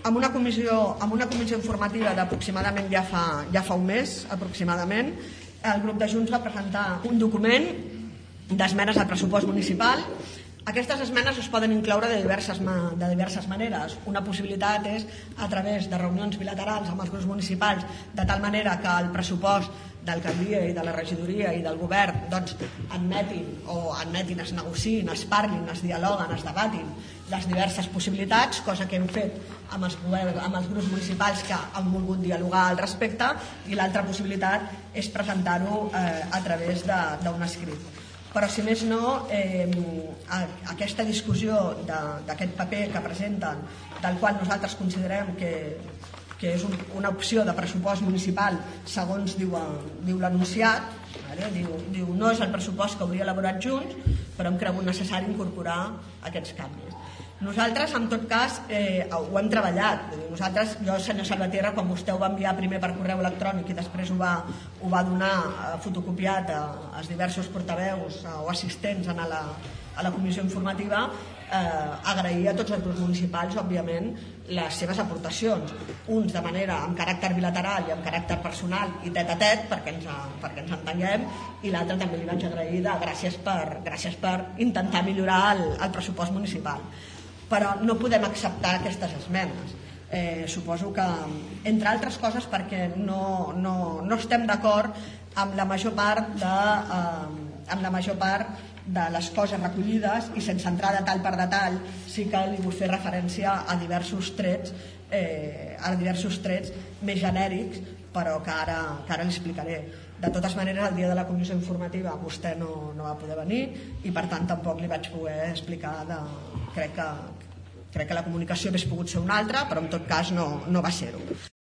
amb una comissió informativa d'aproximadament ja fa un mes aproximadament, el grup de Junts va presentar un document d'esmenes al pressupost municipal. Aquestes esmenes es poden incloure de diverses maneres. Una possibilitat és a través de reunions bilaterals amb els grups municipals, de tal manera que el pressupost d'alcaldia i de la regidoria i del govern admetin, es negociïn, es parlin, es dialoguen, es debatin les diverses possibilitats, cosa que hem fet amb els grups municipals que han volgut dialogar al respecte, i l'altra possibilitat és presentar-ho a través d'un escrit. Però si més no, aquesta discussió d'aquest paper que presenten, del qual nosaltres considerem que és una opció de pressupost municipal segons diu l'anunciat, diu no és el pressupost que hauria elaborat Junts, però hem cregut necessari incorporar aquests canvis. Nosaltres, en tot cas, ho hem treballat. Jo, senyor Salvatierra, quan vostè ho va enviar primer per correu electrònic i després ho va donar fotocopiat als diversos portaveus o assistents a la comissió informativa, agrair a tots els grups municipals, òbviament, les seves aportacions. Uns de manera amb caràcter bilateral i amb caràcter personal i tet a tet, perquè ens entenguem, i l'altre també li vaig agrair de gràcies per intentar millorar el pressupost municipal. Però no podem acceptar aquestes esmenes. Suposo que, entre altres coses, perquè no estem d'acord amb la major part de les coses recollides, i sense entrar detall per detall sí que li vull fer referència a diversos trets més genèrics, però que ara li explicaré. De totes maneres, el dia de la comissió informativa vostè no va poder venir i per tant tampoc li vaig poder explicar. Crec que la comunicació hauria pogut ser una altra, però en tot cas no va ser-ho.